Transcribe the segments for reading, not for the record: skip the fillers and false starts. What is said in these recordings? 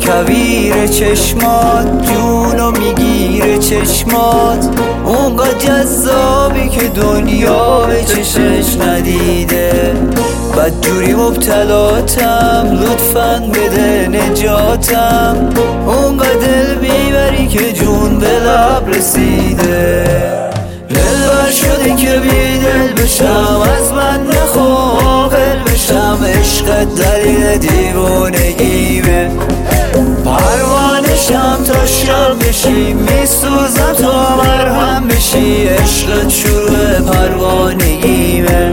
کویر چشمات جونو میگیره چشمات، اونقدر جذابی که دنیا به چشش ندیده. بدجوری مبتلاتم لطفاً بده نجاتم، اونقدر دل میبری که جون به لب رسیده. دلبر شدی که بی دل بشم، از من نخوا عاقل بشم، عشقت دلیل دیوانگیمه. پروانشم تا شب بشی، میسوزم تا مرهم بشی، عشقت شروع پروانگیمه.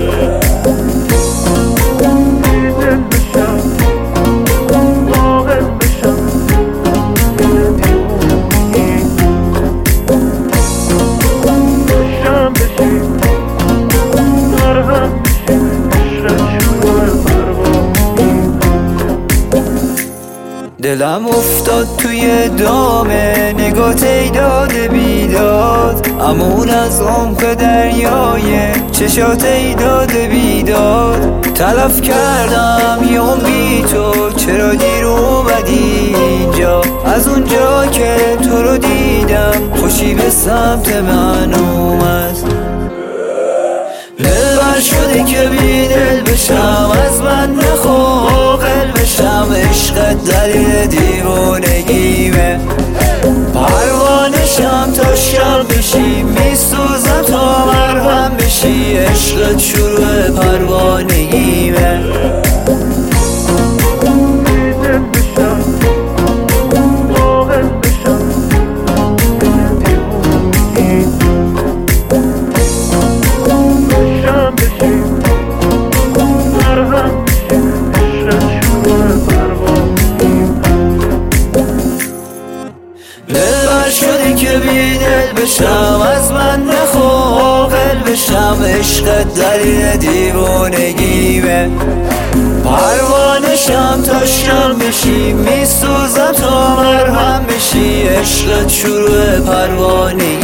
دلم افتاد توی دامه نگات ای داد بیداد، امون از عمق دریای چشات ای داد بیداد. تلف کردم یوم بی تو، چرا دیر اومدی اینجا؟ از اونجا که تو رو دیدم خوشی به سمت من اومد. دلبر شدی که بی دل بشم، از من نخوا عاقل بشم، عشقت دلیل دیوانگیمه. پروانشم تا شب بشی، میسوزم تا مرهم بشی، عشقت شروع پروانگیمه. دلبر شدی که بی دل بشم، از من نخوا عاقل بشم، عشقت دلیل دیوانگیمه. پروانشم تا شب بشی، میسوزم تا مرهم بشی، عشقت شروع پروانگیمه.